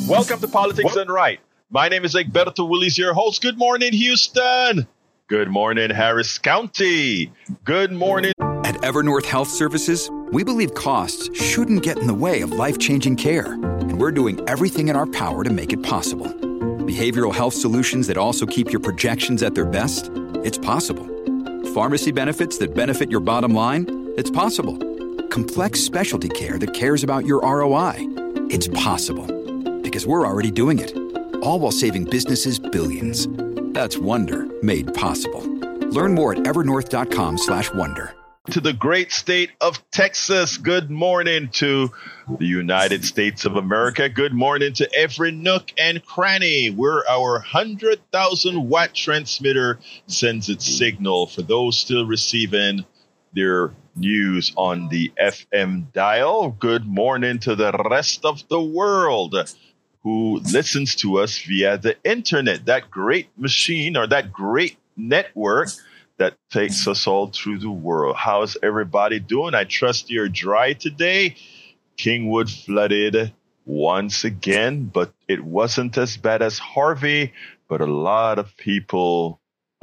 Welcome to Politics Done Right. My name is Egberto Willies, your host. Good morning, Houston. Good morning, Harris County. Good morning. At Evernorth Health Services, we believe costs shouldn't get in the way of life-changing care, and we're doing everything in our power to make it possible. Behavioral health solutions that also keep your projections at their best? It's possible. Pharmacy benefits that benefit your bottom line? It's possible. Complex specialty care that cares about your ROI? It's possible. Because we're already doing it. All while saving businesses billions. That's Wonder made possible. Learn more at evernorth.com/wonder. To the great state of Texas. Good morning to the United States of America. Good morning to every nook and cranny where our 100,000 watt transmitter sends its signal. For those still receiving their news on the FM dial, good morning to the rest of the world who listens to us via the internet, that great machine or that great network that takes us all through the world. How's everybody doing? I trust you're dry today. Kingwood flooded once again, but it wasn't as bad as Harvey. But a lot of people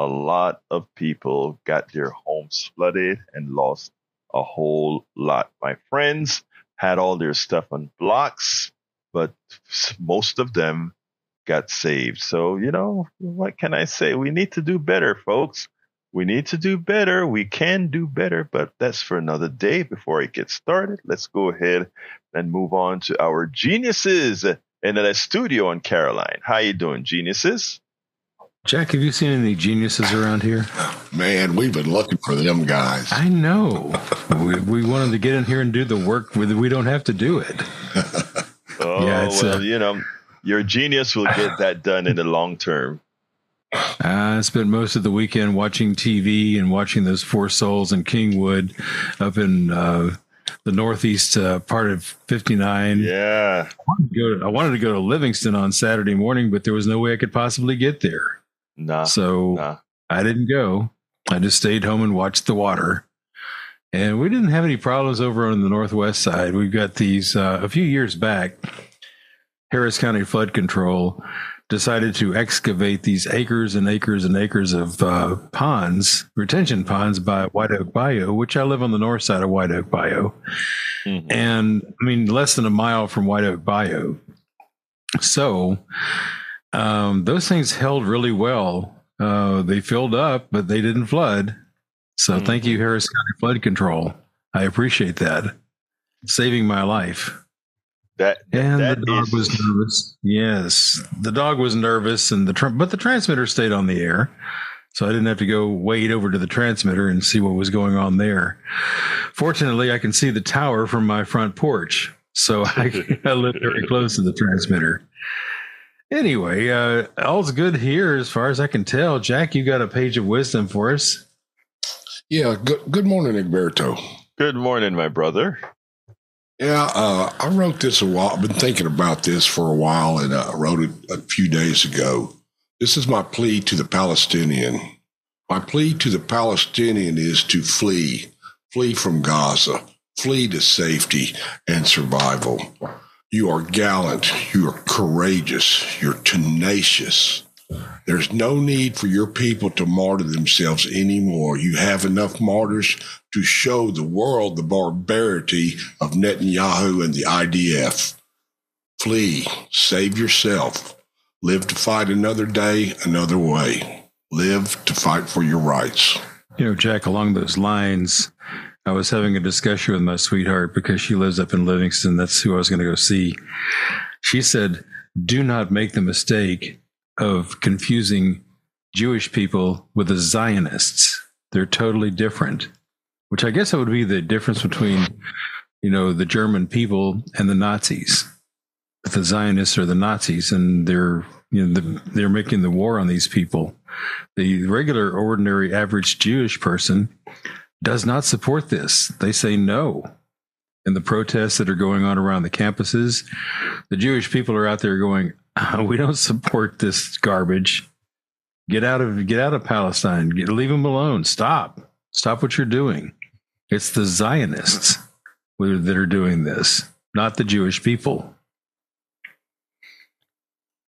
got their homes flooded and lost a whole lot. My friends had all their stuff on blocks, but most of them got saved. So, what can I say? We need to do better, folks. We need to do better. We can do better, but that's for another day. Before I get started, let's go ahead and move on to our geniuses in the studio in Caroline. How you doing, geniuses? Jack, have you seen any geniuses around here? Man, we've been looking for them guys. I know. we wanted to get in here and do the work where we don't have to do it. Your genius will get that done in the long term. I spent most of the weekend watching TV and watching those Four Souls in Kingwood up in the northeast part of 59. Yeah. I wanted to go to Livingston on Saturday morning, but there was no way I could possibly get there. So I didn't go. I just stayed home and watched the water. And we didn't have any problems over on the northwest side. We've got these, a few years back, Harris County Flood Control decided to excavate these acres and acres and acres of retention ponds by White Oak Bayou, which I live on the north side of White Oak Bayou. Mm-hmm. And less than a mile from White Oak Bayou. So those things held really well. They filled up, but they didn't flood. So thank you, Harris County Flood Control. I appreciate that. Saving my life. The dog was nervous. Yes, the dog was nervous, but the transmitter stayed on the air, so I didn't have to go wade over to the transmitter and see what was going on there. Fortunately, I can see the tower from my front porch, so I live very close to the transmitter. Anyway, all's good here as far as I can tell. Jack, you got a page of wisdom for us? Yeah. Good morning, Egberto. Good morning, my brother. Yeah, I wrote this a while. I've been thinking about this for a while, and I wrote it a few days ago. This is my plea to the Palestinian. My plea to the Palestinian is to flee from Gaza, flee to safety and survival. You are gallant, you are courageous, you're tenacious. There's no need for your people to martyr themselves anymore. You have enough martyrs to show the world the barbarity of Netanyahu and the IDF. Flee, save yourself, live to fight another day, another way. Live to fight for your rights. Jack, along those lines, I was having a discussion with my sweetheart because she lives up in Livingston. That's who I was going to go see. She said, do not make the mistake of confusing Jewish people with the Zionists. They're totally different, which I guess that would be the difference between, the German people and the Nazis. The Zionists are the Nazis, and they're making the war on these people. The regular, ordinary, average Jewish person does not support this. They say no. In the protests that are going on around the campuses, the Jewish people are out there going, we don't support this garbage. Get out of Palestine. Leave them alone. Stop what you're doing. It's the Zionists that are doing this, not the Jewish people.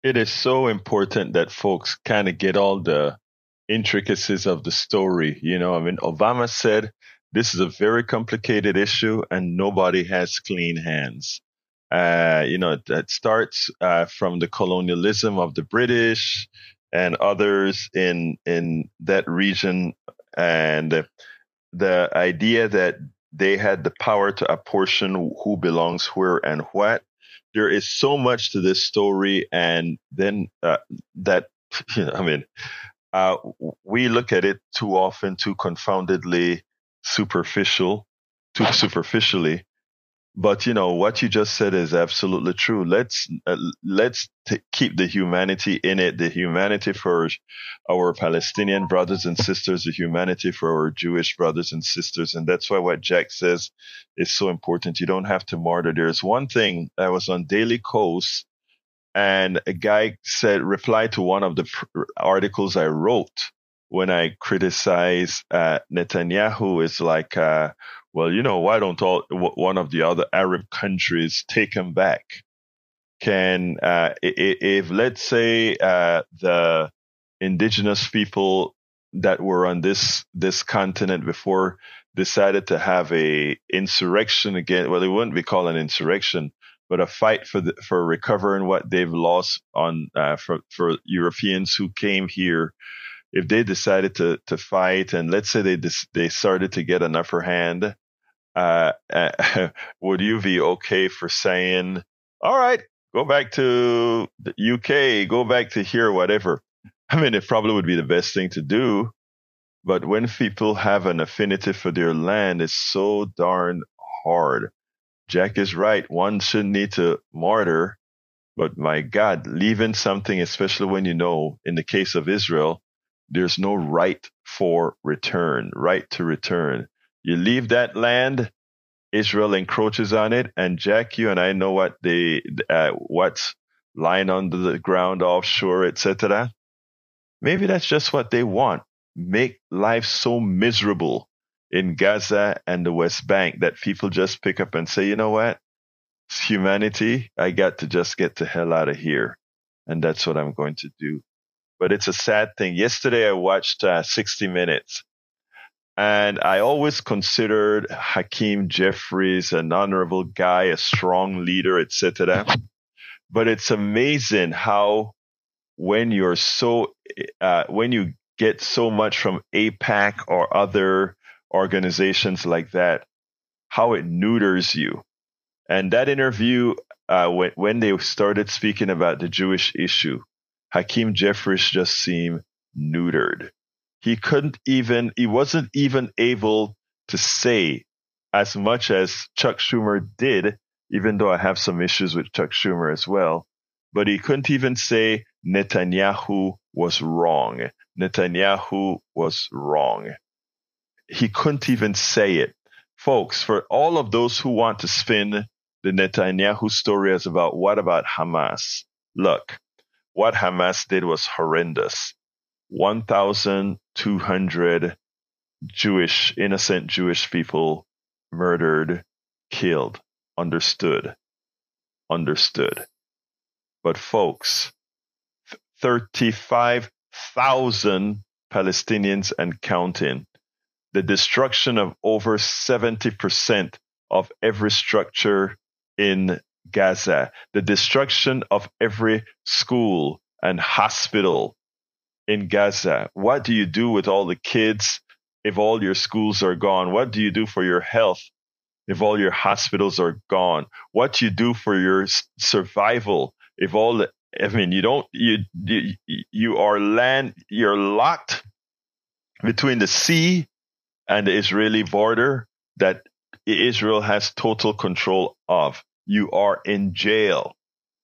It is so important that folks kind of get all the intricacies of the story. Obama said this is a very complicated issue and nobody has clean hands. That starts from the colonialism of the British and others in that region, and the idea that they had the power to apportion who belongs where and what. There is so much to this story, and then we look at it too often, too confoundedly superficially. But what you just said is absolutely true. Let's keep the humanity in it, the humanity for our Palestinian brothers and sisters, the humanity for our Jewish brothers and sisters. And that's why what Jack says is so important. You don't have to martyr. There's one thing. I was on Daily Kos, and a guy replied to one of the articles I wrote when I criticized Netanyahu. Is like, why don't one of the other Arab countries take him back? If let's say the indigenous people that were on this continent before decided to have a insurrection again, well, it wouldn't be called an insurrection, but a fight for recovering what they've lost for Europeans who came here. If they decided to fight, and let's say they started to get an upper hand, would you be okay for saying, all right, go back to the UK, go back to here, whatever? I mean, it probably would be the best thing to do. But when people have an affinity for their land, it's so darn hard. Jack is right. One shouldn't need to martyr. But my God, leaving something, especially when in the case of Israel, there's no right to return. You leave that land, Israel encroaches on it, and Jack, you and I know what's lying under the ground, offshore, etc. Maybe that's just what they want. Make life so miserable in Gaza and the West Bank that people just pick up and say, you know what? It's humanity. I got to just get the hell out of here. And that's what I'm going to do. But it's a sad thing. Yesterday, I watched 60 Minutes. And I always considered Hakeem Jeffries an honorable guy, a strong leader, etc. But it's amazing how when you get so much from AIPAC or other organizations like that, how it neuters you. And that interview, when they started speaking about the Jewish issue, Hakeem Jeffries just seemed neutered. He wasn't even able to say as much as Chuck Schumer did, even though I have some issues with Chuck Schumer as well. But he couldn't even say Netanyahu was wrong. Netanyahu was wrong. He couldn't even say it. Folks, for all of those who want to spin the Netanyahu story as what about Hamas? Look, what Hamas did was horrendous. 1,200 innocent Jewish people murdered, killed. Understood. But folks, 35,000 Palestinians and counting. The destruction of over 70% of every structure in Gaza. The destruction of every school and hospital in Gaza. What do you do with all the kids if all your schools are gone? What do you do for your health if all your hospitals are gone? What do you do for your survival if you're locked between the sea and the Israeli border that Israel has total control of. You are in jail.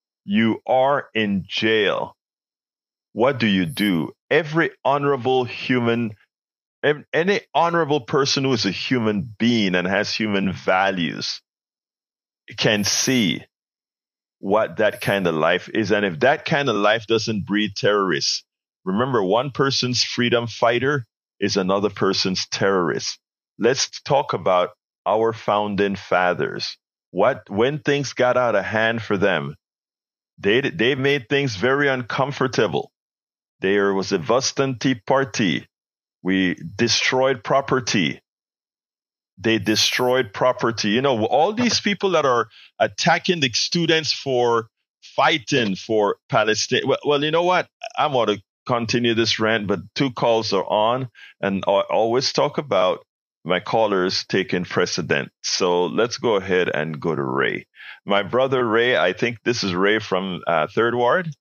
What do you do? Every honorable any honorable person who is a human being and has human values can see what that kind of life is. And if that kind of life doesn't breed terrorists, remember, one person's freedom fighter is another person's terrorist. Let's talk about our founding fathers. When things got out of hand for them, They made things very uncomfortable. There was a Vostanti party. We destroyed property. They destroyed property. You know, all these people that are attacking the students for fighting for Palestine. Well, you know what? I'm going to continue this rant, but 2 calls are on, and I always talk about my callers taking precedent. So let's go ahead and go to Ray. My brother Ray, I think this is Ray from 3rd Ward.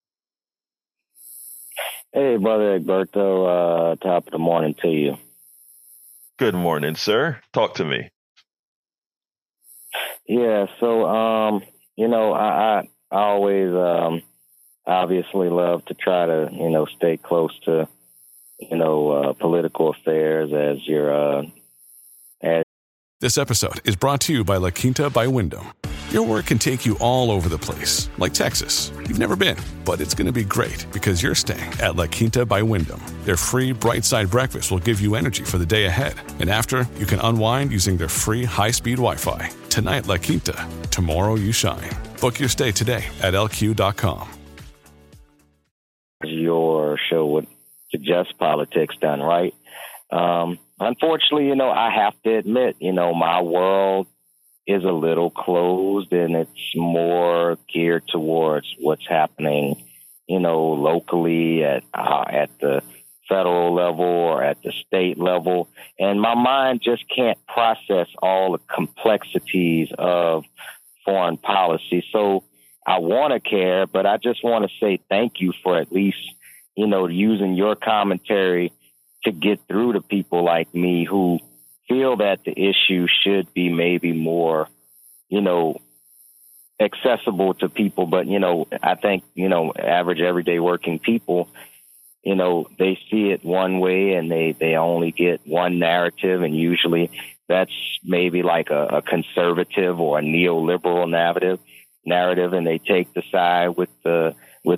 Hey, Brother Egberto, top of the morning to you. Good morning, sir. Talk to me. Yeah, so, you know, I always obviously love to try to, you know, stay close to, you know, political affairs as your... This episode is brought to you by La Quinta by Wyndham. Your work can take you all over the place, like Texas. You've never been, but it's going to be great because you're staying at La Quinta by Wyndham. Their free Bright Side breakfast will give you energy for the day ahead. And after, you can unwind using their free high-speed Wi-Fi. Tonight, La Quinta. Tomorrow, you shine. Book your stay today at LQ.com. Your show would suggest politics done right. Unfortunately, you know, I have to admit, you know, my world is a little closed and it's more geared towards what's happening, you know, locally at the federal level or at the state level. And my mind just can't process all the complexities of foreign policy. So I want to care, but I just want to say thank you for at least, you know, using your commentary to get through to people like me who feel that the issue should be maybe more, you know, accessible to people. But, you know, I think, you know, average everyday working people, you know, they see it one way and they only get one narrative. And usually that's maybe like a conservative or a neoliberal narrative. And they take the side with the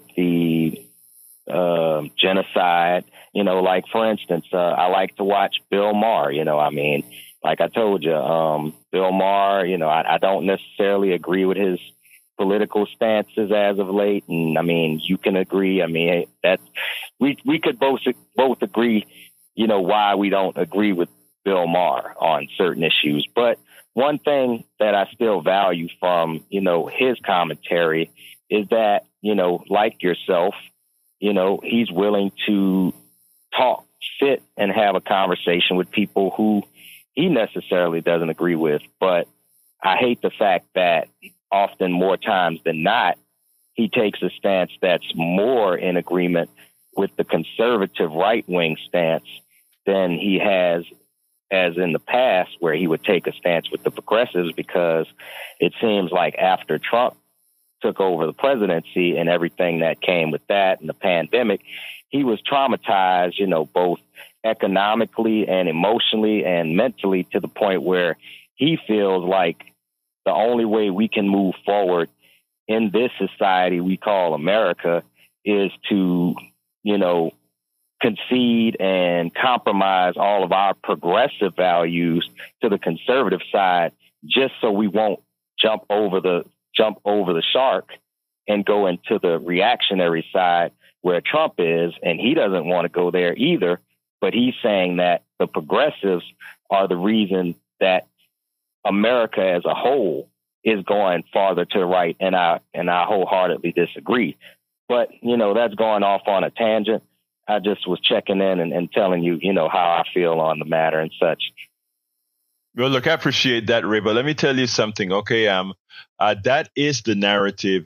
genocide, you know, like, for instance, I like to watch Bill Maher, you know, I mean, like I told you, Bill Maher, you know, I don't necessarily agree with his political stances as of late. And I mean, you can agree. I mean, that we could both agree, you know, why we don't agree with Bill Maher on certain issues. But one thing that I still value from, you know, his commentary is that, you know, like yourself, you know, he's willing to talk, sit and have a conversation with people who he necessarily doesn't agree with. But I hate the fact that often more times than not, he takes a stance that's more in agreement with the conservative right-wing stance than he has as in the past, where he would take a stance with the progressives, because it seems like after Trump took over the presidency and everything that came with that and the pandemic, he was traumatized, you know, both economically and emotionally and mentally, to the point where he feels like the only way we can move forward in this society we call America is to, you know, concede and compromise all of our progressive values to the conservative side, just so we won't jump over the shark and go into the reactionary side where Trump is. And he doesn't want to go there either, but he's saying that the progressives are the reason that America as a whole is going farther to the right. And I wholeheartedly disagree. But, you know, that's going off on a tangent. I just was checking in and telling you, you know, how I feel on the matter and such. Well, look, I appreciate that, Ray, but let me tell you something. Okay. That is the narrative.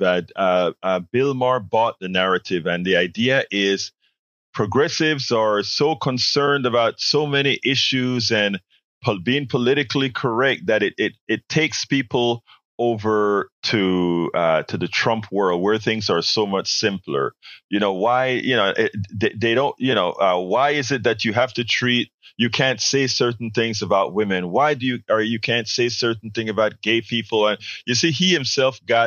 Bill Maher bought the narrative, and the idea is progressives are so concerned about so many issues and being politically correct that it takes people over to the Trump world, where things are so much simpler. You know, why, you know, they don't, you know, why is it that you can't say certain things about women? Why you can't say certain thing about gay people? And you see, he himself got,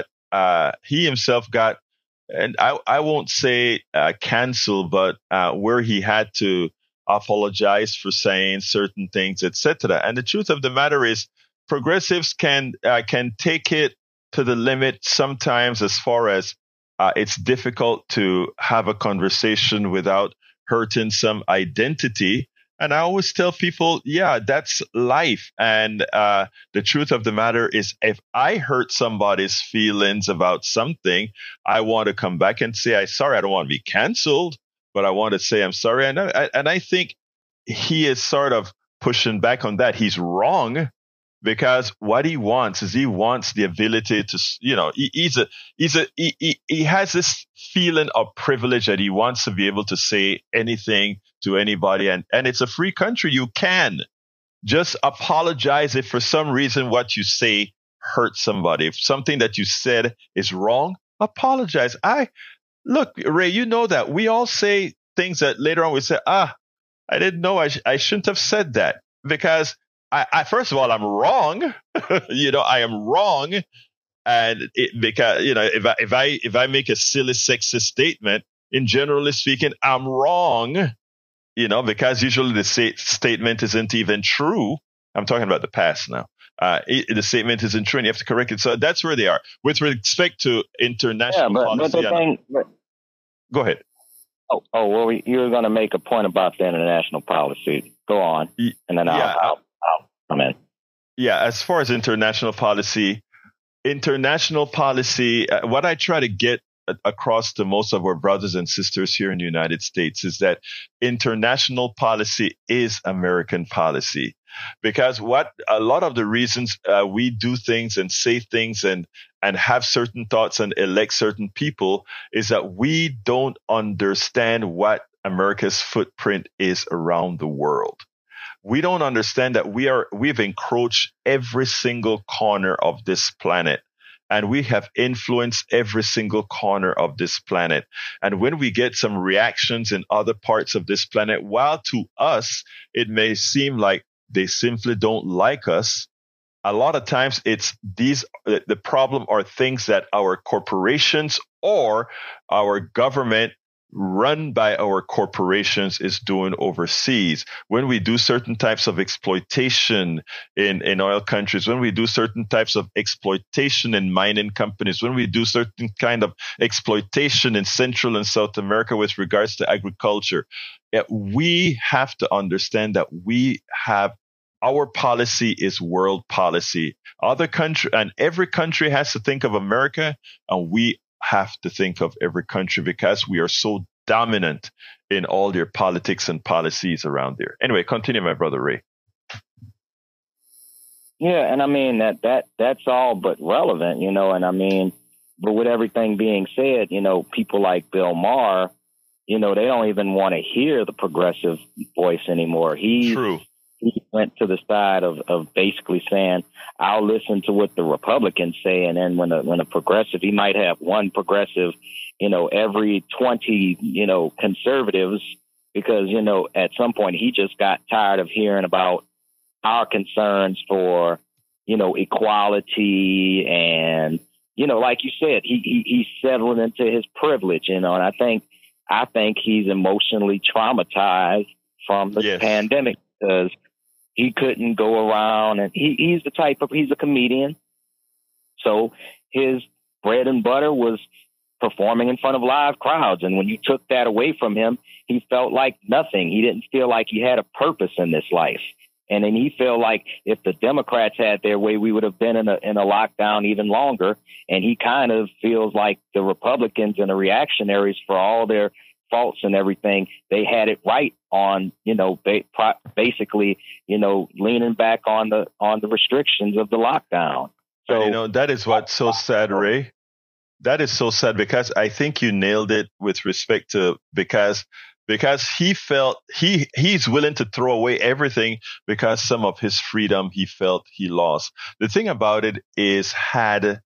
and I won't say cancel, but where he had to apologize for saying certain things, etc. And the truth of the matter is, progressives can take it to the limit sometimes, as far as it's difficult to have a conversation without hurting some identity. And I always tell people, yeah, that's life. And the truth of the matter is, if I hurt somebody's feelings about something, I want to come back and say, I'm sorry. I don't want to be canceled, but I want to say I'm sorry. And I think he is sort of pushing back on that. He's wrong, because what he wants is he wants the ability to, he has this feeling of privilege that he wants to be able to say anything to anybody. And it's a free country. You can just apologize if for some reason what you say hurts somebody. If something that you said is wrong, apologize. Look, Ray, you know that we all say things that later on we say, I didn't know I shouldn't have said that, because I first of all, I'm wrong. I am wrong. And because, if I make a silly sexist statement, in generally speaking, I'm wrong, because usually the statement isn't even true. I'm talking about the past now. The statement isn't true and you have to correct it. So that's where they are. With respect to international policy. Go ahead. Well, you were going to make a point about the international policy. Go on. And then I'll come in. Yeah, as far as international policy, what I try to get across to most of our brothers and sisters here in the United States is that international policy is American policy. Because a lot of the reasons we do things and say things and have certain thoughts and elect certain people is that we don't understand what America's footprint is around the world. We don't understand that we've encroached every single corner of this planet. And we have influenced every single corner of this planet. And when we get some reactions in other parts of this planet, while to us, it may seem like they simply don't like us, a lot of times the problem are things that our corporations or our government run by our corporations is doing overseas. When we do certain types of exploitation in oil countries, when we do certain types of exploitation in mining companies, when we do certain kind of exploitation in Central and South America with regards to agriculture, we have to understand that our policy is world policy. Every country has to think of America, and we have to think of every country because we are so dominant in all their politics and policies around there. Anyway, continue, my brother Ray. Yeah, and I mean that's all but relevant, and I mean, but with everything being said, people like Bill Maher, they don't even want to hear the progressive voice anymore. True. He went to the side of basically saying, I'll listen to what the Republicans say. And then when a progressive, he might have one progressive, every 20, conservatives, because, at some point he just got tired of hearing about our concerns for, equality. And, like you said, he's settling into his privilege, and I think he's emotionally traumatized from the pandemic, because he couldn't go around, and he's a comedian. So his bread and butter was performing in front of live crowds. And when you took that away from him, he felt like nothing. He didn't feel like he had a purpose in this life. And then he felt like if the Democrats had their way, we would have been in a lockdown even longer. And he kind of feels like the Republicans and the reactionaries, for all their faults and everything, they had it right on, basically, leaning back on the restrictions of the lockdown. So, that is what's so sad, Ray. That is so sad, because I think you nailed it with respect to, because he felt he's willing to throw away everything because some of his freedom he felt he lost. The thing about it is, had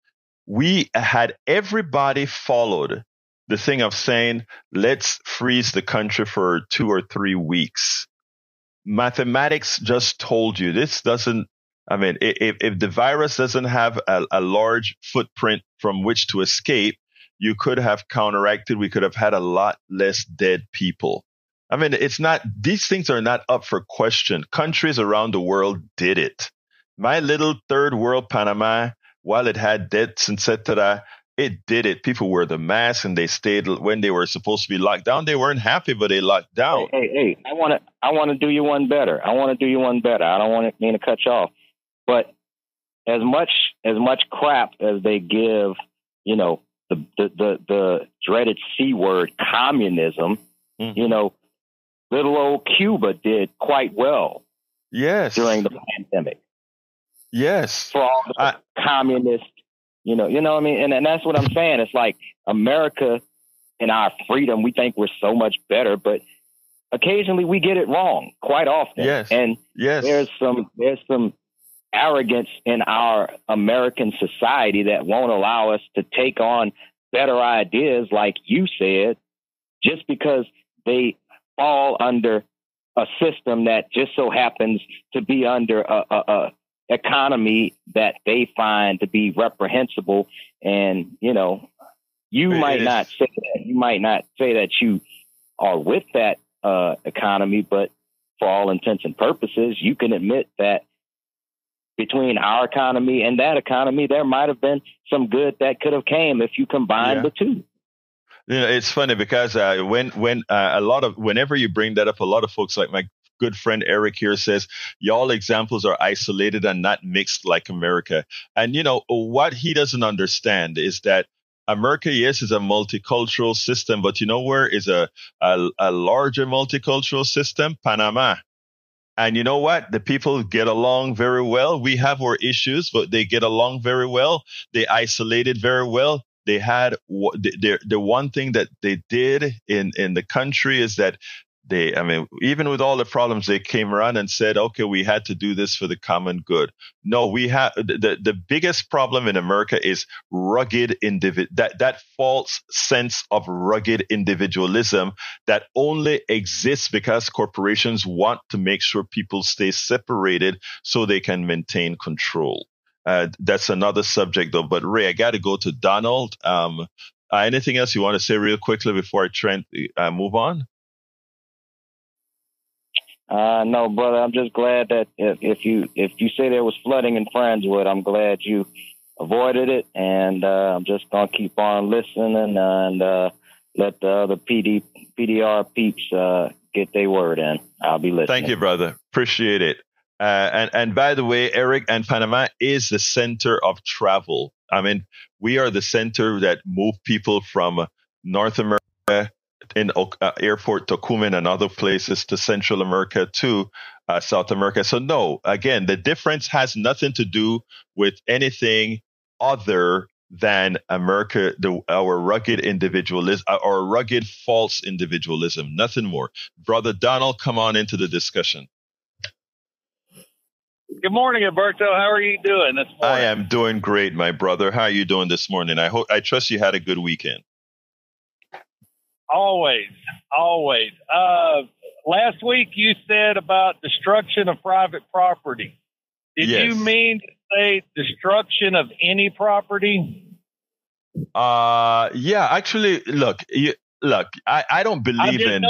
everybody followed the thing of saying, let's freeze the country for 2 or 3 weeks. Mathematics just told you this doesn't, if the virus doesn't have a large footprint from which to escape, you could have counteracted. We could have had a lot less dead people. These things are not up for question. Countries around the world did it. My little third world Panama, while it had deaths, etc., it did it. People wear the mask and they stayed when they were supposed to be locked down. They weren't happy, but they locked down. Hey, I want to do you one better. I don't want to mean to cut you off, but as much crap as they give, you know, the dreaded C word, communism, you know, little old Cuba did quite well. Yes. During the pandemic. Yes. For all the communist, you know what I mean? And that's what I'm saying. It's like America and our freedom, we think we're so much better, but occasionally we get it wrong quite often. Yes. And there's some arrogance in our American society that won't allow us to take on better ideas, like you said, just because they fall under a system that just so happens to be under a economy that they find to be reprehensible. And, you know, you might not say that you are with that economy, but for all intents and purposes, you can admit that between our economy and that economy, there might have been some good that could have came if you combine the two. You know, it's funny because whenever you bring that up, a lot of folks, like my good friend Eric here, says y'all examples are isolated and not mixed like America. And you know what he doesn't understand is that America, yes, is a multicultural system, but you know where is a larger multicultural system? Panama. And you know what? The people get along very well. We have our issues, but they get along very well. They isolated very well. They had the one thing that they did in the country is that even with all the problems, they came around and said, okay, we had to do this for the common good. No, we have the biggest problem in America is rugged that false sense of rugged individualism that only exists because corporations want to make sure people stay separated so they can maintain control. That's another subject, though. But Ray, I got to go to Donald. Anything else you want to say real quickly before I move on? No, brother. I'm just glad that if you say there was flooding in Friendswood, I'm glad you avoided it, and I'm just gonna keep on listening and let the other PDR peeps get their word in. I'll be listening. Thank you, brother. Appreciate it. And by the way, Eric, and Panama is the center of travel. I mean, we are the center that move people from North America in airport Tocumen and other places to Central America to South America. So no, again, the difference has nothing to do with anything other than America, our rugged individualism, our rugged false individualism, nothing more. Brother Donald, come on into the discussion. Good morning, Alberto. How are you doing this morning? I am doing great, my brother. How are you doing this morning? I trust you had a good weekend. Always. Last week you said about destruction of private property. Did you mean to say destruction of any property? Yeah, actually, look, I don't believe in.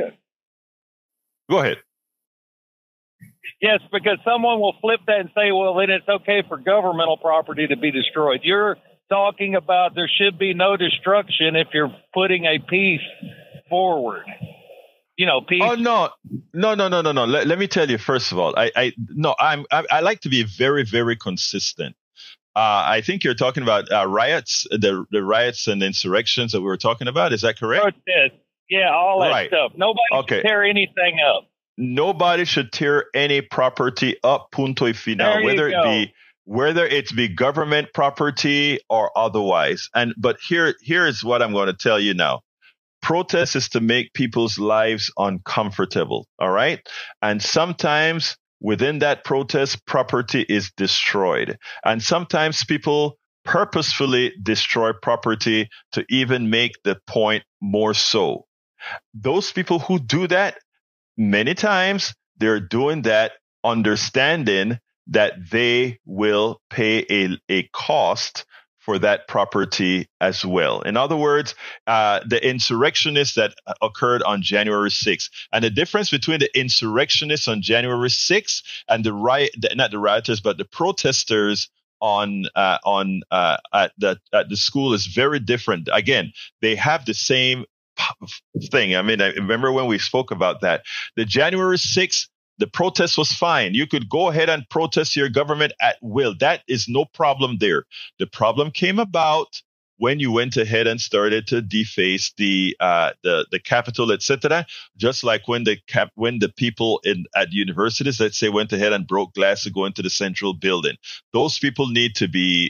Go ahead. Yes, because someone will flip that and say, well, then it's okay for governmental property to be destroyed. You're talking about there should be no destruction if you're putting a peace forward. You know, peace. Oh, no. Let me tell you, first of all, I like to be very, very consistent. I think you're talking about riots, the riots and insurrections that we were talking about. Is that correct? Protest. Yeah, all that stuff. Nobody should tear anything up. Nobody should tear any property up, punto y final, whether it be government property or otherwise. But here is what I'm going to tell you now. Protest is to make people's lives uncomfortable. All right. And sometimes within that protest, property is destroyed. And sometimes people purposefully destroy property to even make the point more so. Those people who do that, many times they're doing that understanding that they will pay a cost for that property as well. In other words, the insurrectionists that occurred on January 6th, and the difference between the insurrectionists on January 6th and not the rioters, but the protesters at the school is very different. Again, they have the same thing. I mean, I remember when we spoke about that. The January 6th, the protest was fine. You could go ahead and protest your government at will. That is no problem there. The problem came about when you went ahead and started to deface the Capitol, etc. Just like when the people at universities, let's say, went ahead and broke glass to go into the central building. Those people need to be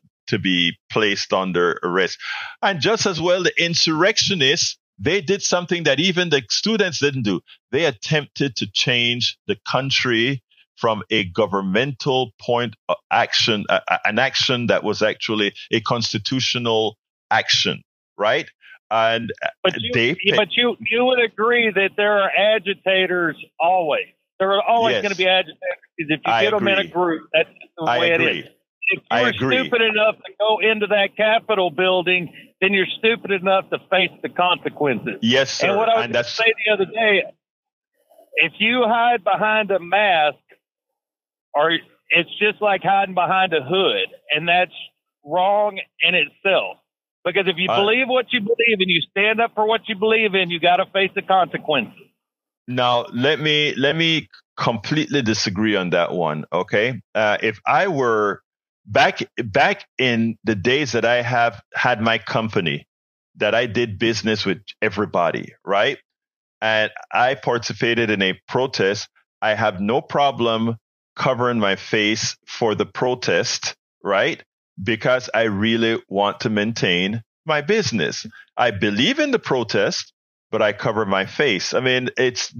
placed under arrest. And just as well, the insurrectionists, they did something that even the students didn't do. They attempted to change the country from a governmental point of action, an action that was actually a constitutional action, right? And but you would agree that there are agitators always. There are always going to be agitators. If you get them in a group, that's the way it is. If you're stupid enough to go into that Capitol building, then you're stupid enough to face the consequences. Yes, sir. And what I was going to say the other day, if you hide behind a mask, or it's just like hiding behind a hood, and that's wrong in itself. Because if you believe what you believe and you stand up for what you believe in, you got to face the consequences. Now, let me completely disagree on that one. Okay, if I were back in the days that I have had my company, that I did business with everybody, right? And I participated in a protest, I have no problem covering my face for the protest, right? Because I really want to maintain my business. I believe in the protest, but I cover my face. I mean, it's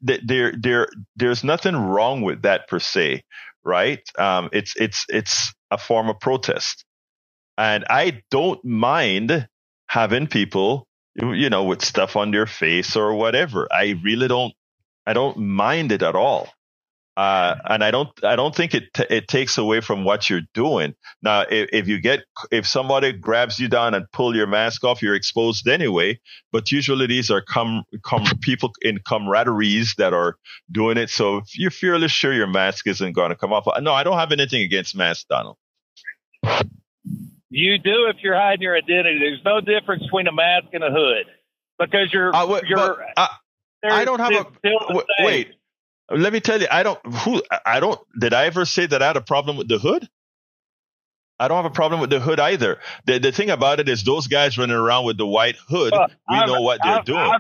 there's nothing wrong with that per se, right? It's a form of protest, and I don't mind having people, with stuff on their face or whatever. I really don't. I don't mind it at all. And I don't think it takes away from what you're doing. Now, if somebody grabs you down and pull your mask off, you're exposed anyway. But usually these are people in camaraderies that are doing it. So if you're fairly sure your mask isn't going to come off. No, I don't have anything against masks, Donald. You do if you're hiding your identity. There's no difference between a mask and a hood, because I don't have wait. Let me tell you, did I ever say that I had a problem with the hood? I don't have a problem with the hood either. The thing about it is those guys running around with the white hood, know what they're doing.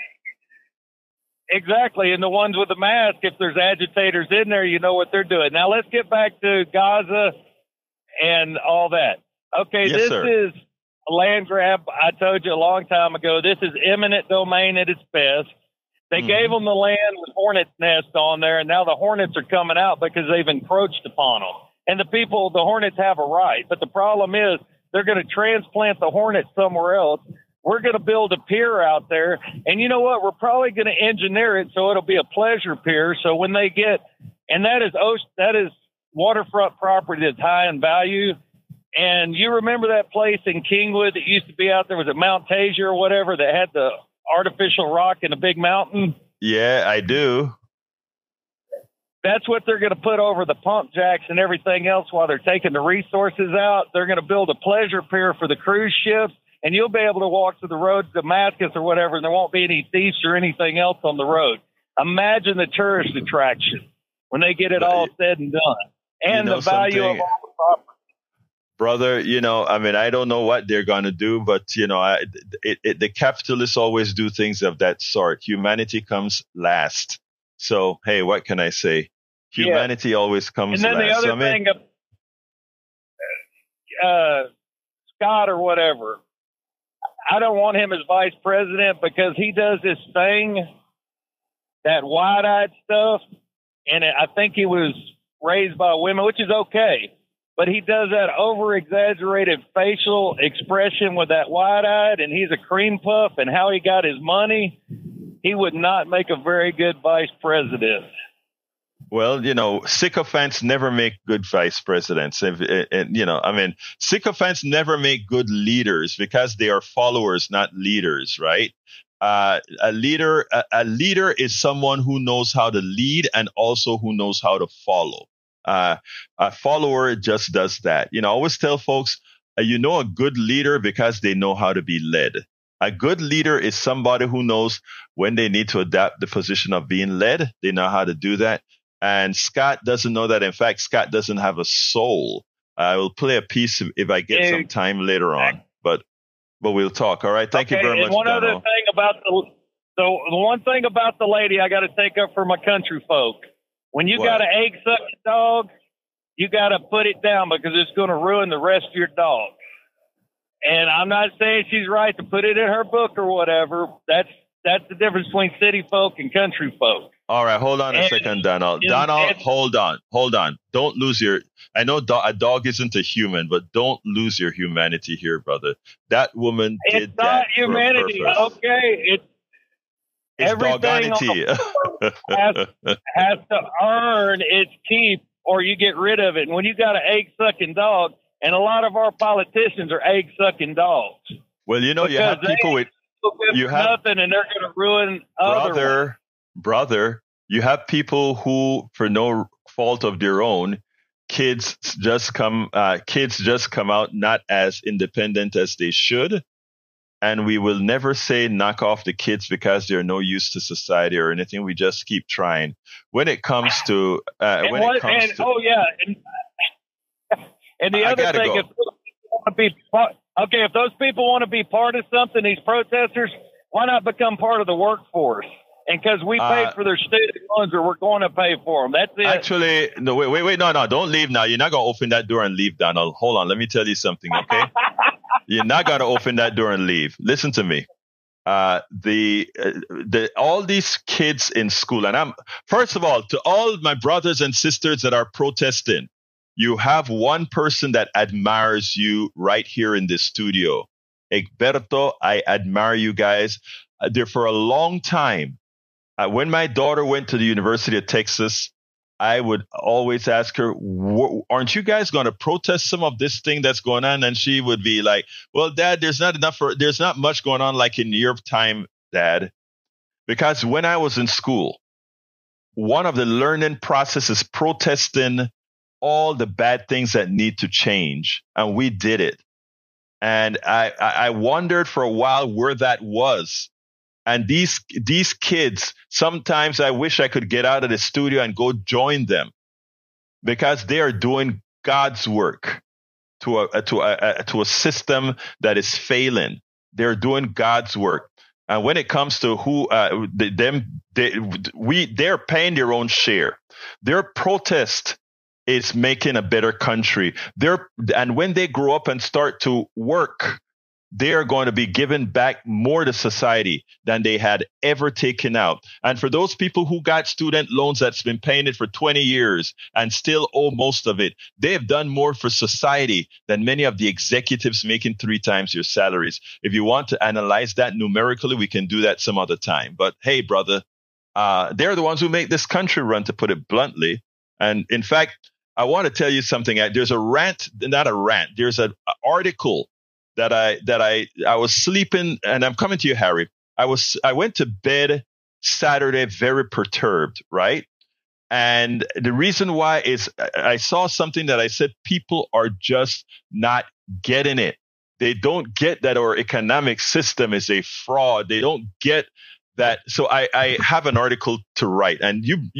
Exactly. And the ones with the mask, if there's agitators in there, you know what they're doing. Now let's get back to Gaza and all that. Okay, yes, sir. Is a land grab. I told you a long time ago, this is eminent domain at its best. They gave them the land with hornet nests on there, and now the hornets are coming out because they've encroached upon them. And the hornets have a right. But the problem is they're going to transplant the hornets somewhere else. We're going to build a pier out there. And you know what? We're probably going to engineer it so it'll be a pleasure pier. So when they get – and that is waterfront property that's high in value. And you remember that place in Kingwood that used to be out there? Was it Mount Tasia or whatever that had the – artificial rock in a big mountain? Yeah, I do. That's what they're going to put over the pump jacks and everything else while they're taking the resources out. They're going to build a pleasure pier for the cruise ships, and you'll be able to walk to the road to Damascus or whatever, and there won't be any thieves or anything else on the road. Imagine the tourist attraction when they get it all said and done, and the value of all the property. Brother, I don't know what they're going to do, but, the capitalists always do things of that sort. Humanity comes last. So, hey, what can I say? Humanity always comes last. And then the other thing, Scott or whatever, I don't want him as vice president because he does this thing, that wide-eyed stuff, and I think he was raised by women, which is okay. But he does that over-exaggerated facial expression with that wide-eyed, and he's a cream puff, and how he got his money, he would not make a very good vice president. Well, sycophants never make good vice presidents. Sycophants never make good leaders because they are followers, not leaders, right? A leader is someone who knows how to lead and also who knows how to follow. A follower just does that. I always tell folks, a good leader because they know how to be led. A good leader is somebody who knows when they need to adapt the position of being led. They know how to do that. And Scott doesn't know that. In fact, Scott doesn't have a soul. I will play a piece if I get some time later on, but we'll talk. All right. Thank you very much. And one other thing about the one thing about the lady I got to take up for my country folk. When you got an egg sucking dog, you got to put it down because it's going to ruin the rest of your dog. And I'm not saying she's right to put it in her book or whatever. That's the difference between city folk and country folk. All right, hold on a second, Donald. Donald, hold on. Don't lose I know a dog isn't a human, but don't lose your humanity here, brother. That woman did that. It's not humanity, okay? It's everything has to earn its keep, or you get rid of it. And when you got an egg-sucking dog, and a lot of our politicians are egg-sucking dogs. Well, you have people with nothing, and they're going to ruin other. Brother, you have people who, for no fault of their own, kids just come out not as independent as they should. And we will never say knock off the kids because they're no use to society or anything. We just keep trying. When it comes to and the other thing, if those people want to be part of something, these protesters, why not become part of the workforce? And because we paid for their student loans, or we're going to pay for them. That's it. Actually, no, wait, no, don't leave now. You're not going to open that door and leave, Donald. Hold on, let me tell you something, okay? You're not going to open that door and leave. Listen to me. All these kids in school, and first of all, to all my brothers and sisters that are protesting, you have one person that admires you right here in this studio. Egberto, I admire you guys. There for a long time. When my daughter went to the University of Texas, I would always ask her, aren't you guys going to protest some of this thing that's going on? And she would be like, well, Dad, there's not much going on like in your time, Dad. Because when I was in school, one of the learning processes protesting all the bad things that need to change. And we did it. And I wondered for a while where that was. And these kids, sometimes I wish I could get out of the studio and go join them because they are doing God's work to a system that is failing. They're doing God's work. And when it comes to they're paying their own share. Their protest is making a better country. And when they grow up and start to work, they are going to be given back more to society than they had ever taken out. And for those people who got student loans that's been paying it for 20 years and still owe most of it, they have done more for society than many of the executives making 3 times your salaries. If you want to analyze that numerically, we can do that some other time. But hey, brother, they're the ones who make this country run, to put it bluntly. And in fact, I want to tell you something. There's there's an article that I was sleeping, and I'm coming to you, Harry. I went to bed Saturday very perturbed, right? And the reason why is I saw something that I said people are just not getting it. They don't get that our economic system is a fraud. They don't get that. So I have an article to write, and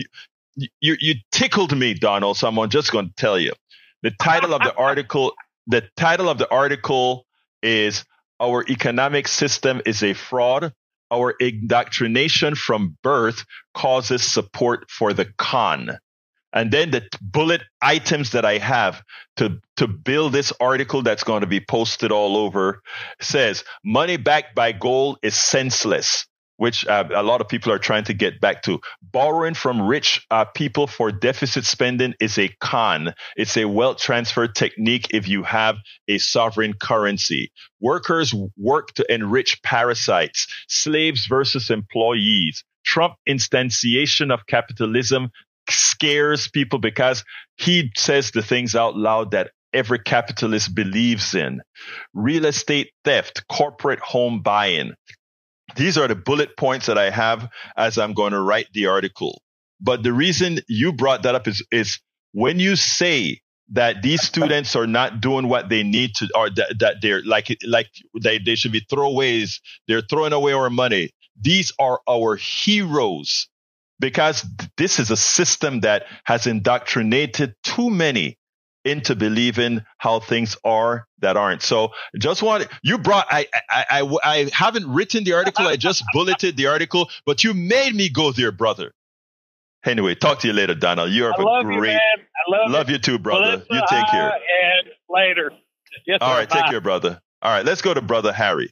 you tickled me, Donald. So I'm just going to tell you the title of the article. The title of the article is "Our Economic System is a Fraud. Our Indoctrination from Birth Causes Support for the Con." And then the bullet items that I have to build this article that's going to be posted all over says, money backed by gold is senseless, which a lot of people are trying to get back to. Borrowing from rich people for deficit spending is a con. It's a wealth transfer technique if you have a sovereign currency. Workers work to enrich parasites. Slaves versus employees. Trump instantiation of capitalism scares people because he says the things out loud that every capitalist believes in. Real estate theft, corporate home buying. These are the bullet points that I have as I'm going to write the article. But the reason you brought that up is when you say that these students are not doing what they need to, or that they're like they should be throwaways, they're throwing away our money. These are our heroes, because this is a system that has indoctrinated too many into believing how things are that aren't. So just want you brought, I haven't written the article. I just bulleted the article, but you made me go there, brother. Anyway, talk to you later, Donald. You are a great, you, man. I love you too, brother. Melissa, you take care. And later. Yes, all sir, right. Take care, brother. All right. Let's go to brother Harry.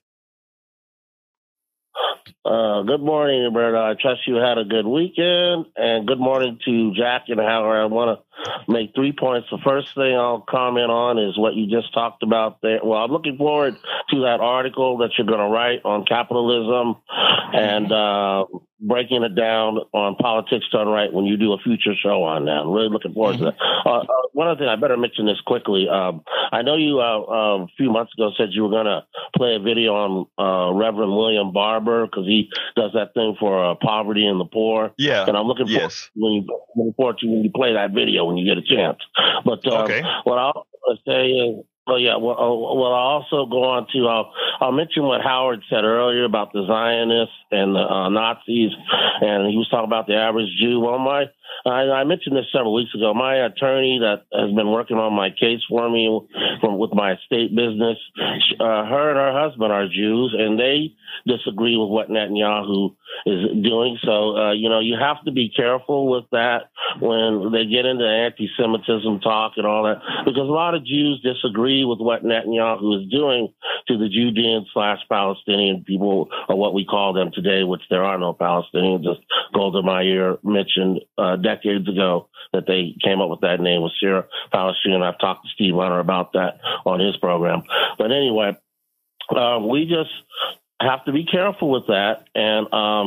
Good morning, Roberto. I trust you had a good weekend, and good morning to Jack and Howard. I want to make 3 points. The first thing I'll comment on is what you just talked about there. Well, I'm looking forward to that article that you're going to write on capitalism and breaking it down on politics done right when you do a future show on that. I'm really looking forward to that. One other thing, I better mention this quickly. I know you a few months ago said you were going to play a video on Reverend William Barber, because he does that thing for poverty and the poor. Yeah. And I'm looking forward to when you play that video when you get a chance. But what I'll say is, I'll also go on to, I'll mention what Howard said earlier about the Zionists and the Nazis, and he was talking about the average Jew. Well, I mentioned this several weeks ago. My attorney that has been working on my case for me with my estate business, her and her husband are Jews, and they disagree with what Netanyahu is doing. So, you have to be careful with that when they get into anti-Semitism talk and all that, because a lot of Jews disagree with what Netanyahu is doing to the Judean/Palestinian people, or what we call them today, which there are no Palestinians, as Golda Meir mentioned decades ago that they came up with that name, was Syria Palestine. I've talked to Steve Hunter about that on his program. But anyway, we just have to be careful with that. And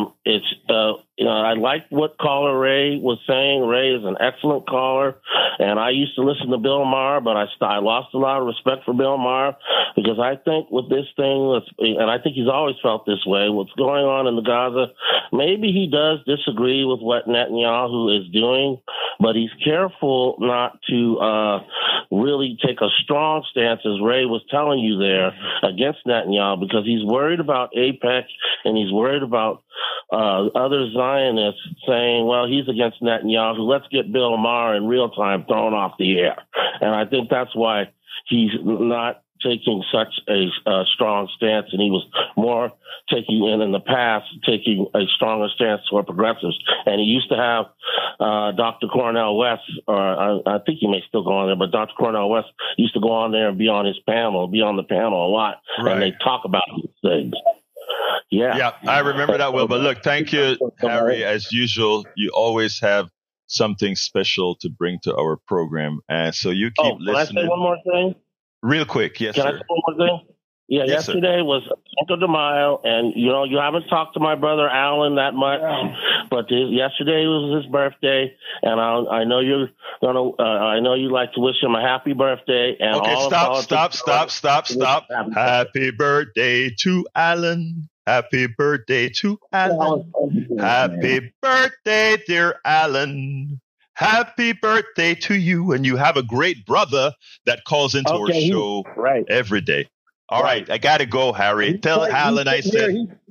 I like what caller Ray was saying. Ray is an excellent caller, and I used to listen to Bill Maher, but I lost a lot of respect for Bill Maher, because I think with this thing, and I think he's always felt this way, what's going on in the Gaza, maybe he does disagree with what Netanyahu is doing, but he's careful not to really take a strong stance, as Ray was telling you there, against Netanyahu, because he's worried about AIPAC, and he's worried about other Zionists saying, well, he's against Netanyahu, let's get Bill Maher in real time thrown off the air. And I think that's why he's not taking such a strong stance, and he was more in the past, taking a stronger stance toward progressives. And he used to have Dr. Cornel West, or I think he may still go on there, but Dr. Cornel West used to go on there and be on the panel a lot, right. And they talk about these things. Yeah, I remember that well. But look, thank you, Harry. As usual, you always have something special to bring to our program, and so you keep listening. Can I say one more thing? Real quick, yes, sir. Can I say one more thing? Yeah, yes, yesterday was Cinco de Mayo, and you haven't talked to my brother Alan that much, but yesterday was his birthday, and I know you're gonna. I know you like to wish him a happy birthday. And stop. Happy birthday to Alan. Happy birthday to Alan. Happy birthday, dear Alan. Happy birthday to you. And you have a great brother that calls into our show every day. All right. I got to go, Harry. Tell Alan I said.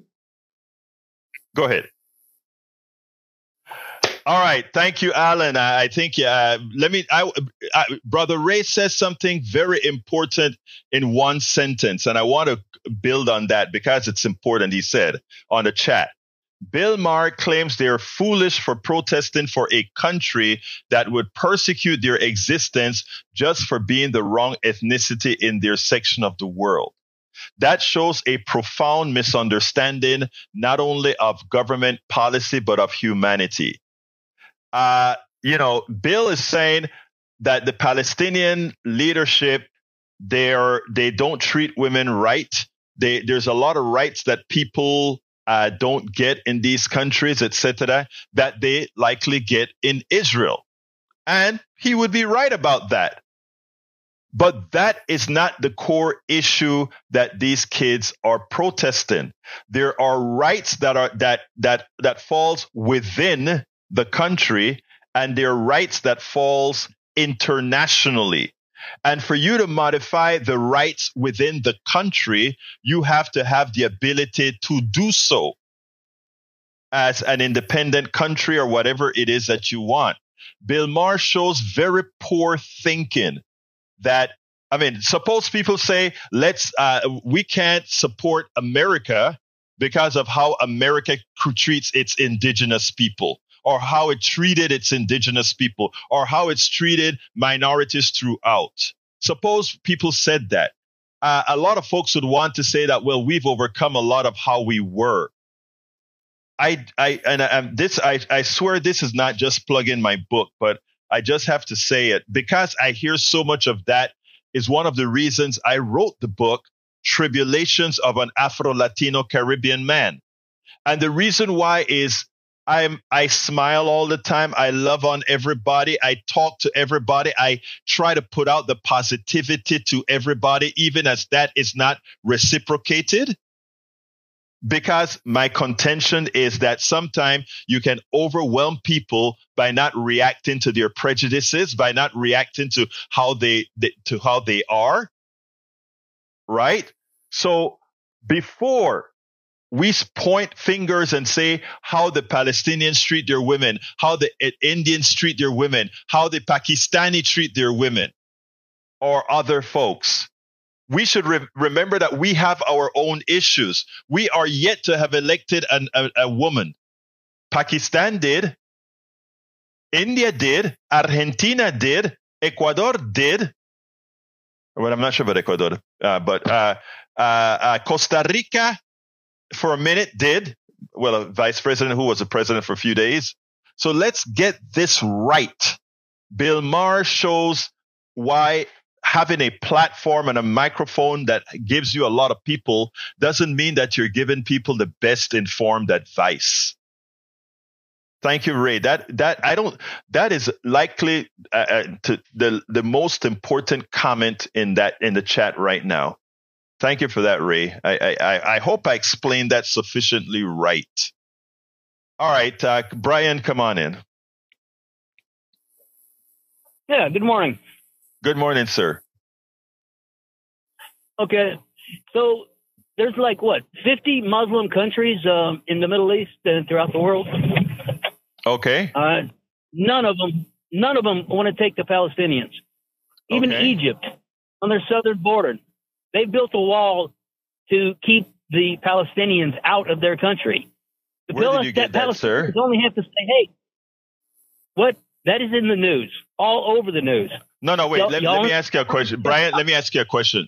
Go ahead. All right. Thank you, Alan. I think, Brother Ray says something very important in one sentence, and I want to build on that because it's important. He said on the chat, Bill Maher claims they're foolish for protesting for a country that would persecute their existence just for being the wrong ethnicity in their section of the world. That shows a profound misunderstanding, not only of government policy, but of humanity. Bill is saying that the Palestinian leadership, they don't treat women right. There's a lot of rights that people don't get in these countries, etc., that they likely get in Israel. And he would be right about that. But that is not the core issue that these kids are protesting. There are rights that falls within the country, and there are rights that falls internationally. And for you to modify the rights within the country, you have to have the ability to do so as an independent country or whatever it is that you want. Bill Maher shows very poor thinking that, I mean, suppose people say, we can't support America because of how America treats its indigenous people, or how it treated its indigenous people, or how it's treated minorities throughout. Suppose people said that. A lot of folks would want to say that, well, we've overcome a lot of how we were. I swear this is not just plug in my book, but I just have to say it because I hear so much of that is one of the reasons I wrote the book, Tribulations of an Afro-Latino Caribbean Man. And the reason why is I smile all the time. I love on everybody. I talk to everybody. I try to put out the positivity to everybody, even as that is not reciprocated. Because my contention is that sometimes you can overwhelm people by not reacting to their prejudices, by not reacting to how they are. Right? So before we point fingers and say how the Palestinians treat their women, how the Indians treat their women, how the Pakistani treat their women or other folks, we should remember that we have our own issues. We are yet to have elected a woman. Pakistan did. India did. Argentina did. Ecuador did. Well, I'm not sure about Ecuador, but Costa Rica for a minute did. Well, a vice president who was a president for a few days. So let's get this right. Bill Maher shows why having a platform and a microphone that gives you a lot of people doesn't mean that you're giving people the best informed advice. Thank you, Ray. That is likely to the most important comment in the chat right now. Thank you for that, Ray. I hope I explained that sufficiently right. All right, Brian, come on in. Yeah, good morning. Good morning, sir. Okay, so there's 50 Muslim countries in the Middle East and throughout the world. Okay. None of them want to take the Palestinians. Even Egypt, on their southern border, they built a wall to keep the Palestinians out of their country. Where did you get that, sir? Only have to say, hey, what? That is in the news, all over the news. No, wait. Let me ask you a question. Brian, let me ask you a question.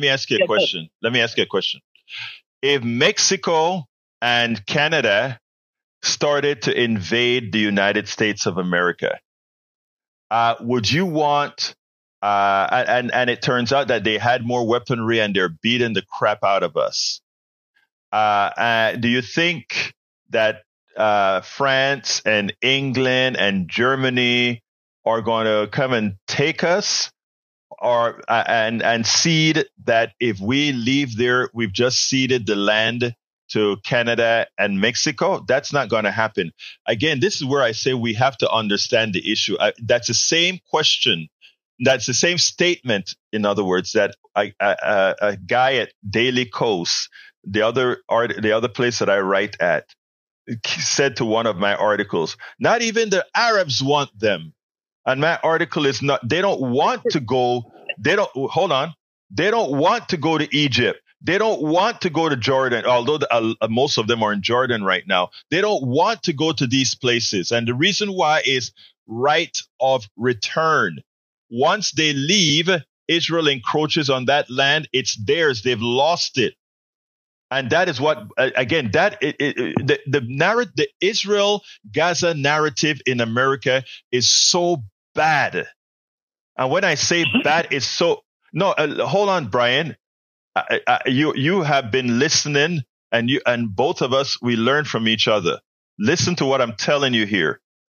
If Mexico and Canada started to invade the United States of America, would you want, and it turns out that they had more weaponry and they're beating the crap out of us. Do you think that France and England and Germany are going to come and take us, or and cede that if we leave there, we've just ceded the land to Canada and Mexico? That's not going to happen. Again, this is where I say we have to understand the issue. That's the same question. That's the same statement, in other words, that a guy at Daily Kos, the other place that I write at, said to one of my articles, not even the Arabs want them. And my article is not, they don't want to go, they don't want to go to Egypt. They don't want to go to Jordan, although most of them are in Jordan right now. They don't want to go to these places. And the reason why is right of return. Once they leave, Israel encroaches on that land. It's theirs. They've lost it. And that is what, again, the Israel-Gaza narrative in America is so bad. And when I say bad, it's so, no, hold on, Brian. You have been listening, and both of us, we learn from each other. Listen to what I'm telling you here.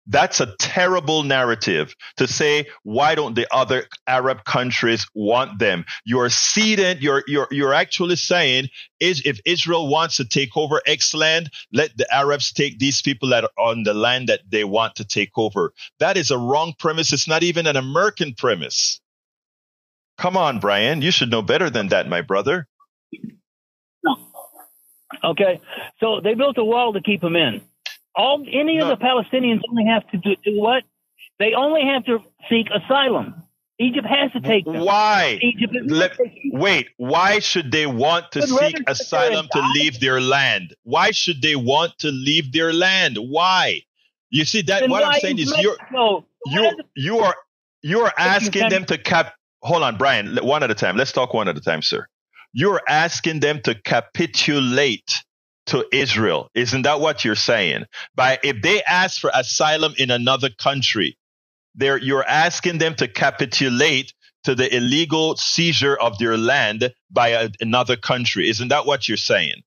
That's a terrible narrative to say, why don't the other Arab countries want them? You're actually saying, if Israel wants to take over X land, let the Arabs take these people that are on the land that they want to take over. That is a wrong premise. It's not even an American premise. Come on, Brian. You should know better than that, my brother. No. Okay. So they built a wall to keep them in. Any of the Palestinians only have to do what? They only have to seek asylum. Egypt has to take them. Why? Wait, why should they want to seek asylum to leave their land? Why should they want to leave their land? Why? You see that? Then what I'm saying is you are asking them to Hold on, Brian. One at a time. Let's talk one at a time, sir. You're asking them to capitulate to Israel. Isn't that what you're saying? If they ask for asylum in another country, you're asking them to capitulate to the illegal seizure of their land by another country. Isn't that what you're saying?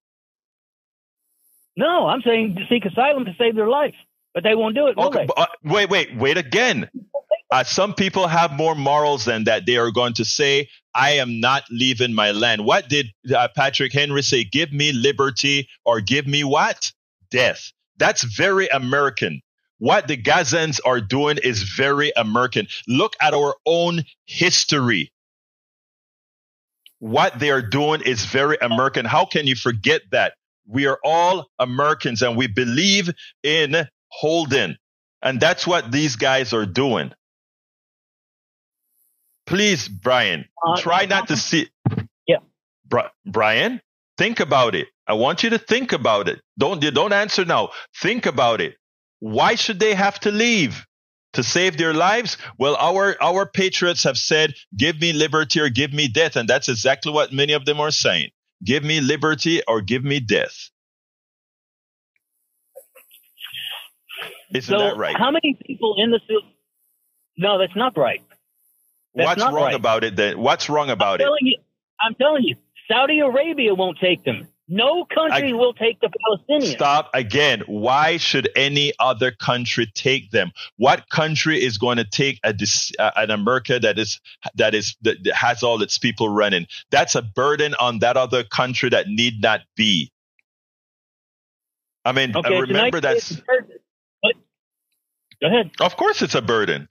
No, I'm saying to seek asylum to save their life, but they won't do it, will they? Wait again. Some people have more morals than that. They are going to say, I am not leaving my land. What did Patrick Henry say? Give me liberty or give me what? Death. That's very American. What the Gazans are doing is very American. Look at our own history. What they are doing is very American. How can you forget that? We are all Americans and we believe in holding. And that's what these guys are doing. Please, Brian, try not to see. Yeah. Brian, think about it. I want you to think about it. Don't answer now. Think about it. Why should they have to leave? To save their lives? Well, our patriots have said, give me liberty or give me death. And that's exactly what many of them are saying. Give me liberty or give me death. Isn't that right? How many people in the... No, that's not right. What's wrong about it then? What's wrong about it? I'm telling you, Saudi Arabia won't take them. No country will take the Palestinians. Stop again. Why should any other country take them? What country is going to take an America that has all its people running? That's a burden on that other country that need not be. I mean, remember that's. Go ahead. Of course, it's a burden.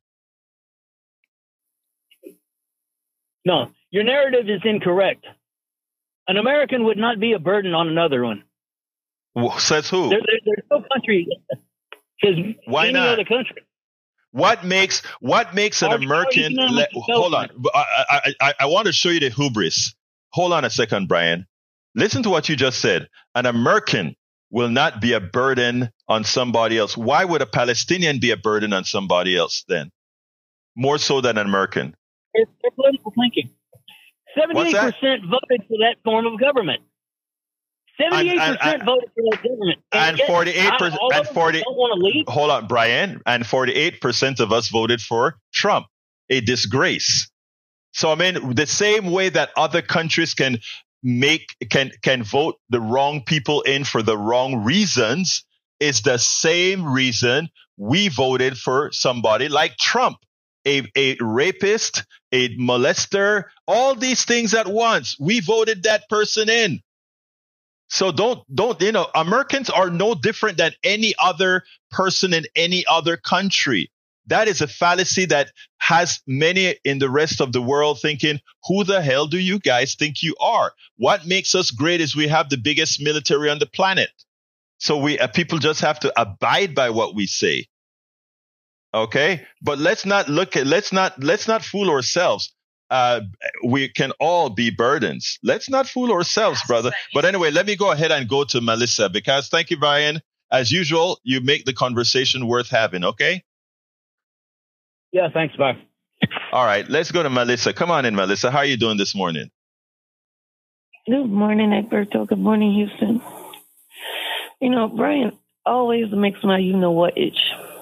No, your narrative is incorrect. An American would not be a burden on another one. Says who? There's no country. Why not? Other country. What makes an American? Hold on. I want to show you the hubris. Hold on a second, Brian. Listen to what you just said. An American will not be a burden on somebody else. Why would a Palestinian be a burden on somebody else then? More so than an American. It's political thinking. 78% voted for that form of government. 78% voted for that government. And 48%. Hold on, Brian. And 48% of us voted for Trump. A disgrace. So I mean, the same way that other countries can vote the wrong people in for the wrong reasons is the same reason we voted for somebody like Trump. A rapist, a molester, all these things at once. We voted that person in. So don't, Americans are no different than any other person in any other country. That is a fallacy that has many in the rest of the world thinking, who the hell do you guys think you are? What makes us great is we have the biggest military on the planet. So people just have to abide by what we say. Okay, but let's not fool ourselves. We can all be burdens. Let's not fool ourselves, brother. But anyway, let me go ahead and go to Melissa because thank you, Brian. As usual, you make the conversation worth having. Okay. Yeah. Thanks, bye. All right, let's go to Melissa. Come on in, Melissa. How are you doing this morning? Good morning, Egberto. Good morning, Houston. Brian always makes my you-know-what itch.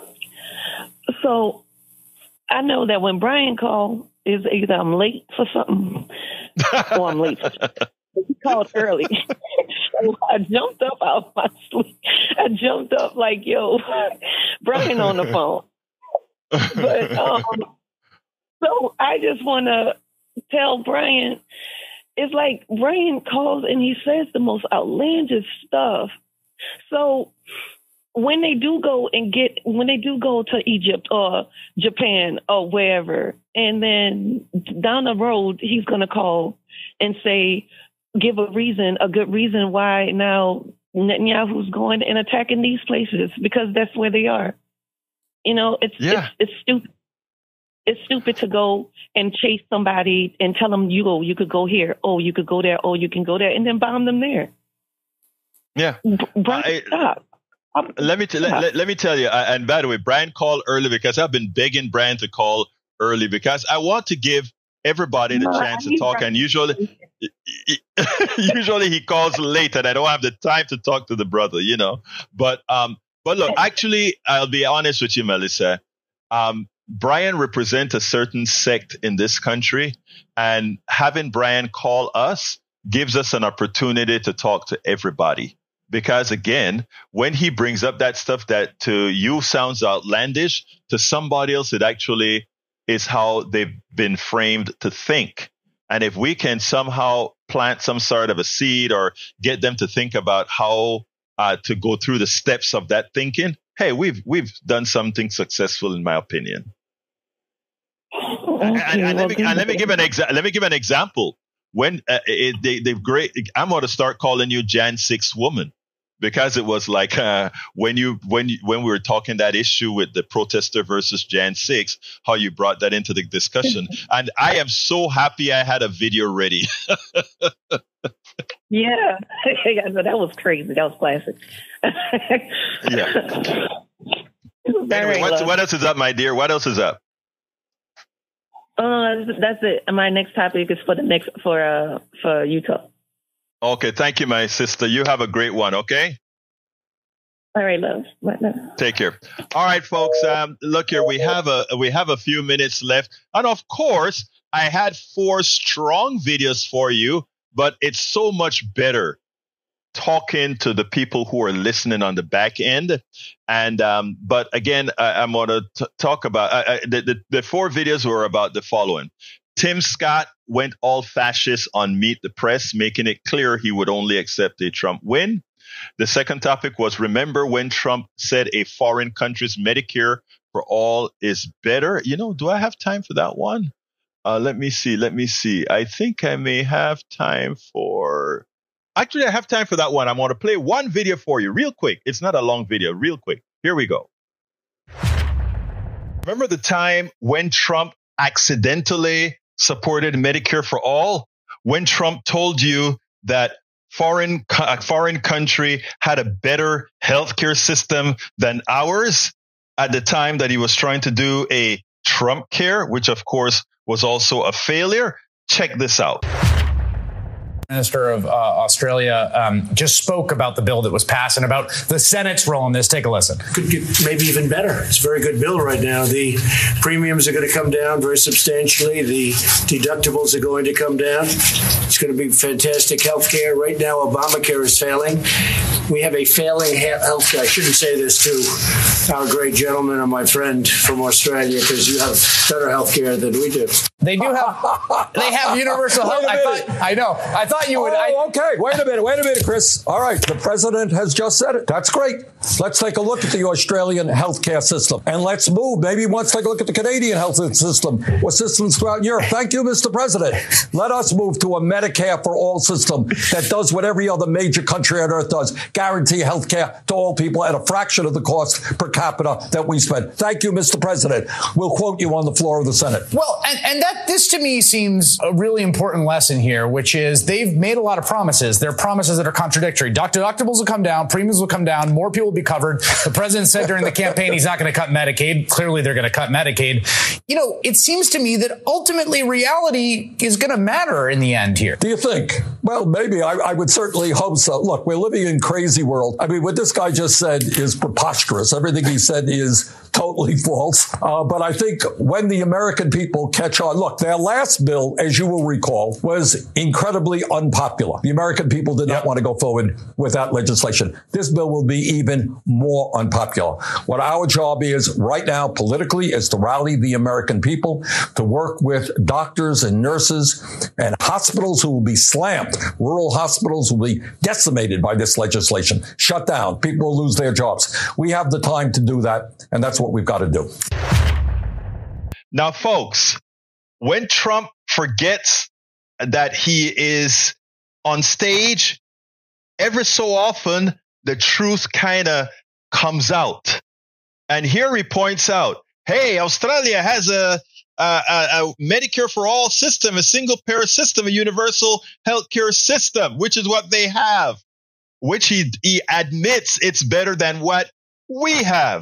So I know that when Brian called, is either I'm late for something or I'm late for something. He called early. So I jumped up out of my sleep. I I jumped up like, yo, Brian on the phone. But so I just want to tell Brian, it's like Brian calls and he says the most outlandish stuff. So when they do go to Egypt or Japan or wherever, and then down the road, he's going to call and say, give a good reason why now Netanyahu's going and attacking these places, because that's where they are. You know, it's stupid. It's stupid to go and chase somebody and tell them you could go here, you could go there, you can go there, and then bomb them there. Yeah. Stop. Let me tell you, and by the way, Brian called early because I've been begging Brian to call early because I want to give everybody the chance to talk. And usually he calls late, and I don't have the time to talk to the brother, you know. But look, actually, I'll be honest with you, Melissa. Brian represents a certain sect in this country, and having Brian call us gives us an opportunity to talk to everybody. Because again, when he brings up that stuff that to you sounds outlandish, to somebody else it actually is how they've been framed to think. And if we can somehow plant some sort of a seed or get them to think about how to go through the steps of that thinking, hey, we've done something successful, in my opinion. And let me give an example. When I'm going to start calling you Jan 6 woman, because it was like when we were talking that issue with the protester versus Jan 6, how you brought that into the discussion, and I am so happy I had a video ready. Yeah, that was crazy. That was classic. Yeah. Anyway, what else is up, my dear? What else is up? That's it. My next topic is for Utah. Okay, thank you, my sister. You have a great one, okay? All right, love. Take care. All right, folks. Look here, we have a few minutes left, and of course, I had 4 strong videos for you, but it's so much better talking to the people who are listening on the back end. And but again, I'm going to talk about the 4 videos were about the following. Tim Scott went all fascist on Meet the Press, making it clear he would only accept a Trump win. The second topic was, remember when Trump said a foreign country's Medicare for all is better? You know, do I have time for that one? Let me see. I think I may have time for... Actually, I have time for that one. I'm going to play one video for you real quick. It's not a long video, real quick. Here we go. Remember the time when Trump accidentally supported Medicare for all? When Trump told you that a foreign country had a better healthcare system than ours at the time that he was trying to do a Trump care, which of course was also a failure? Check this out. Minister of Australia just spoke about the bill that was passed and about the Senate's role in this. Take a listen. Could get maybe even better. It's a very good bill right now. The premiums are going to come down very substantially. The deductibles are going to come down. It's going to be fantastic health care. Right now, Obamacare is failing. We have a failing health care. I shouldn't say this to our great gentleman and my friend from Australia, because you have better health care than we do. They do have. They have universal health. I thought you would. Okay. Wait a minute, Chris. All right. The president has just said it. That's great. Let's take a look at the Australian healthcare system, and let's move. Maybe let's take a look at the Canadian health system or systems throughout Europe. Thank you, Mr. President. Let us move to a Medicare for all system that does what every other major country on earth does: guarantee healthcare to all people at a fraction of the cost per capita that we spend. Thank you, Mr. President. We'll quote you on the floor of the Senate. Well, and this to me seems a really important lesson here, which is they've made a lot of promises. They're promises that are contradictory. Deductibles will come down, premiums will come down, more people will be covered. The president said during the campaign he's not going to cut Medicaid. Clearly, they're going to cut Medicaid. You know, it seems to me that ultimately reality is going to matter in the end here. Do you think? Well, maybe. I would certainly hope so. Look, we're living in a crazy world. I mean, what this guy just said is preposterous. Everything he said is totally false. But I think when the American people catch on, look, their last bill, as you will recall, was incredibly unpopular. The American people did not want to go forward with that legislation. This bill will be even more unpopular. What our job is right now politically is to rally the American people, to work with doctors and nurses and hospitals who will be slammed. Rural hospitals will be decimated by this legislation, shut down. People will lose their jobs. We have the time to do that, and that's what we've got to do. Now, folks, when Trump forgets that he is on stage, every so often, the truth kind of comes out. And here he points out, hey, Australia has a Medicare for all system, a single payer system, a universal healthcare system, which is what they have, which he admits it's better than what we have.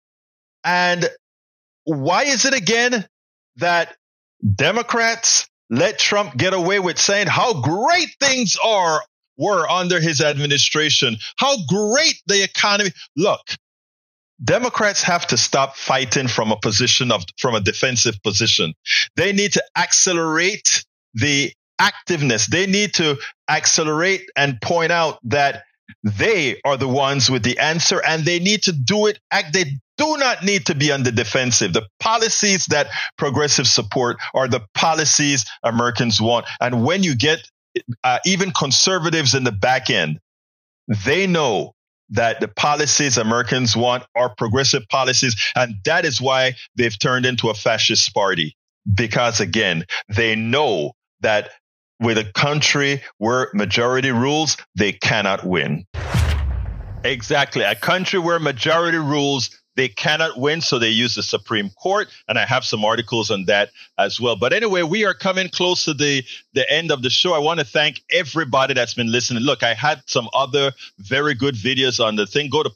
And why is it again that Democrats let Trump get away with saying how great things were under his administration, how great the economy? Look, Democrats have to stop fighting from a defensive position. They need to accelerate the activeness. They need to accelerate and point out that they are the ones with the answer, and they need to do it. They do not need to be on the defensive. The policies that progressives support are the policies Americans want. And when you get even conservatives in the back end, they know that the policies Americans want are progressive policies. And that is why they've turned into a fascist party. Because again, they know that with a country where majority rules, they cannot win. Exactly. A country where majority rules, they cannot win, so they use the Supreme Court, and I have some articles on that as well. But anyway, we are coming close to the end of the show. I want to thank everybody that's been listening. Look, I had some other very good videos on the thing. Go to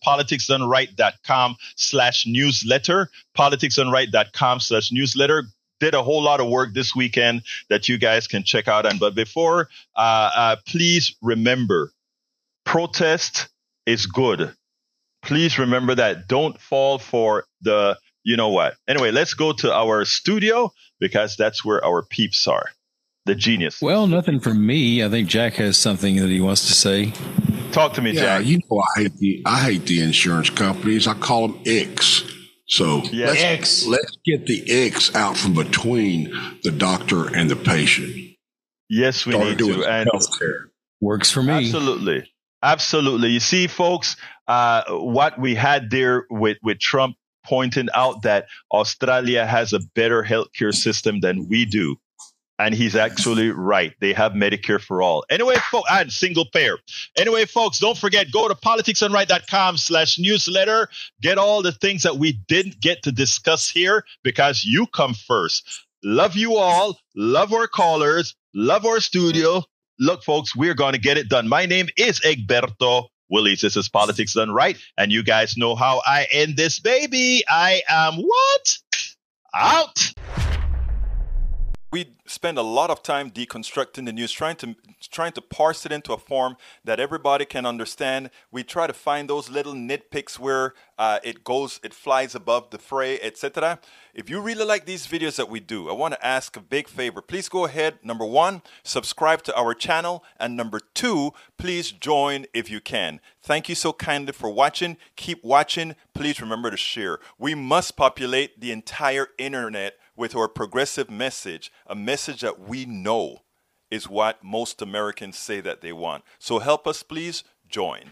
politicsdoneright.com/newsletter, politicsdoneright.com/newsletter. Did a whole lot of work this weekend that you guys can check out. But before, please remember, protest is good. Please remember that. Don't fall for the, you know what. Anyway, let's go to our studio because that's where our peeps are. The genius. Well, nothing from me. I think Jack has something that he wants to say. Talk to me, Jack. You know, I hate the insurance companies. I call them icks. So let's get the icks out from between the doctor and the patient. Yes, we need to. And healthcare works for me. Absolutely. You see, folks, what we had there with Trump pointing out that Australia has a better healthcare system than we do. And he's actually right. They have Medicare for all. Anyway, folks, and single payer. Anyway, folks, don't forget, go to politicsdoneright.com/newsletter. Get all the things that we didn't get to discuss here because you come first. Love you all. Love our callers. Love our studio. Look, folks, we're going to get it done. My name is Egberto Willies. This is Politics Done Right. And you guys know how I end this baby. I am what? Out. We spend a lot of time deconstructing the news, trying to parse it into a form that everybody can understand. We try to find those little nitpicks where it flies above the fray, etc. If you really like these videos that we do, I want to ask a big favor. Please go ahead. Number 1, subscribe to our channel. And number 2, please join if you can. Thank you so kindly for watching. Keep watching. Please remember to share. We must populate the entire internet with our progressive message, a message that we know is what most Americans say that they want. So help us, please join.